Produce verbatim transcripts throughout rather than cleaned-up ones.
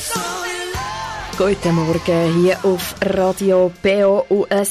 Guten Morgen hier auf Radio B O und es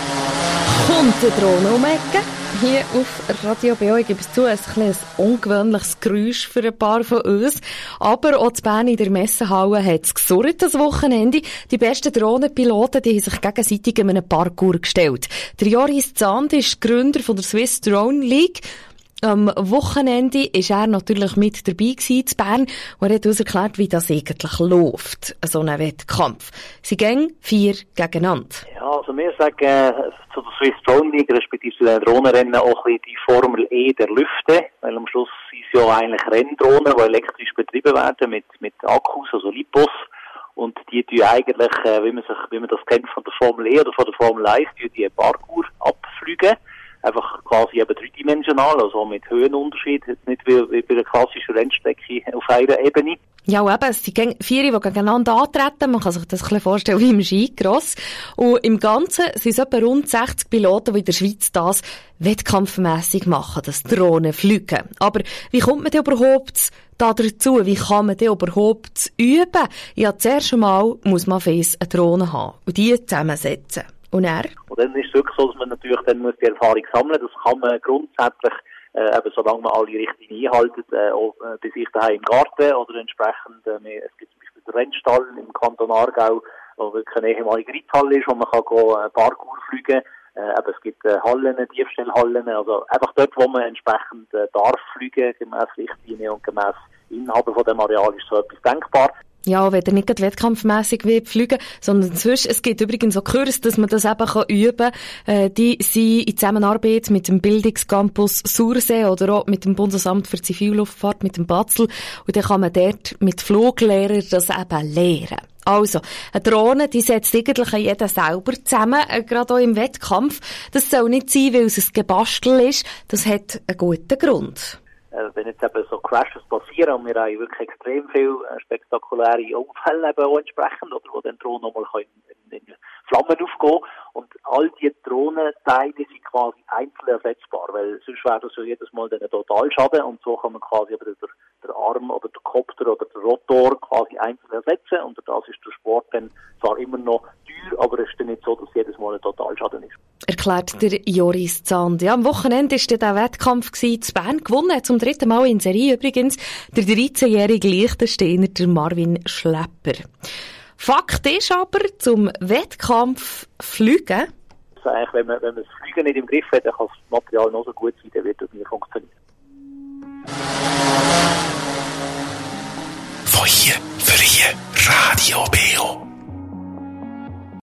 kommt der Drohne um die Ecke. Hier auf Radio B O, ich gebe es zu, ein kleines ungewöhnliches Geräusch für ein paar von uns. Aber auch in Bern in der Messehalle hat es gesurrt das Wochenende. Die besten Drohnenpiloten, die haben sich gegenseitig in einem Parkour gestellt. Der Joris Zand ist Gründer von der Swiss Drone League. Am Wochenende war er natürlich mit dabei gewesen, in Bern, und er hat uns erklärt, wie das eigentlich läuft, so ein Wettkampf. Sie gehen vier gegeneinander. Ja, also wir sagen äh, zu der Swiss Drone League, respektive zu den Drohnenrennen, auch ein bisschen die Formel E der Lüfte, weil am Schluss sind es ja eigentlich Renndrohnen, die elektrisch betrieben werden mit, mit Akkus, also Lipos. Und die tun eigentlich, äh, wie man sich, wie man das kennt von der Formel E oder von der Formel eins, die die Parkour abfliegen. Einfach quasi eben dreidimensional, also mit Höhenunterschied, nicht wie, wie bei einer klassischen Rennstrecke auf einer Ebene. Ja, eben, es sind vier, die gegeneinander antreten. Man kann sich das ein bisschen vorstellen wie im Skicross. Und im Ganzen sind es etwa rund sechzig Piloten, die in der Schweiz das wettkampfmässig machen, das Drohnenfliegen. Aber wie kommt man denn überhaupt da dazu? Wie kann man denn überhaupt üben? Ja, zuerst einmal muss man fest eine Drohne haben und die zusammensetzen. Und er? Und dann ist es wirklich so, dass man natürlich dann muss die Erfahrung sammeln muss. Das kann man grundsätzlich, äh, eben solange man alle Richtlinien einhält, äh, auch äh, bei sich daheim im Garten oder entsprechend, äh, mehr, es gibt zum Beispiel den Rennstall im Kanton Aargau, wo wirklich eine ehemalige Reithalle ist, wo man kann go, äh, Parkour fliegen. Äh, aber es gibt äh, Hallen, Tiefstellhallen, also einfach dort, wo man entsprechend äh, darf fliegen, gemäss Richtlinien und gemäss Inhaber von dem Areal, ist so etwas denkbar. Ja, wenn er nicht wettkampfmässig fliegen will, sondern sonst, es gibt übrigens auch Kurse, dass man das eben üben kann. Äh, die sind in Zusammenarbeit mit dem Bildungscampus Sursee oder auch mit dem Bundesamt für Zivilluftfahrt, mit dem Batzel. Und dann kann man dort mit Fluglehrern das eben lehren. Also, eine Drohne, die setzt eigentlich jeder selber zusammen, äh, gerade auch im Wettkampf. Das soll nicht sein, weil es ein Gebastel ist. Das hat einen guten Grund. Wenn jetzt eben so Crashes passieren und wir haben wirklich extrem viele äh, spektakuläre Unfälle eben auch entsprechend, oder wo dann Drohnen nochmal in, in, in Flammen aufgehen. Und all diese Drohnenteile sind quasi einzeln ersetzbar, weil sonst wäre das ja jedes Mal dann ein Totalschaden und so kann man quasi eben der, der Arm oder der Kopter oder der Rotor quasi einzeln ersetzen und das ist der Sport dann zwar immer noch teuer, aber es ist dann nicht so, dass jedes Mal ein Totalschaden ist. Erklärt der Joris Zand. Ja, am Wochenende war der Wettkampf zu Bern. Gewonnen hat zum dritten Mal in Serie übrigens der dreizehnjährige Liechtensteiner, der Marvin Schlepper. Fakt ist aber, zum Wettkampf fliegen. Also eigentlich, wenn man, wenn man das Fliegen nicht im Griff hat, dann kann das Material noch so gut sein, dann wird das nie funktionieren. Von hier für hier, Radio B O.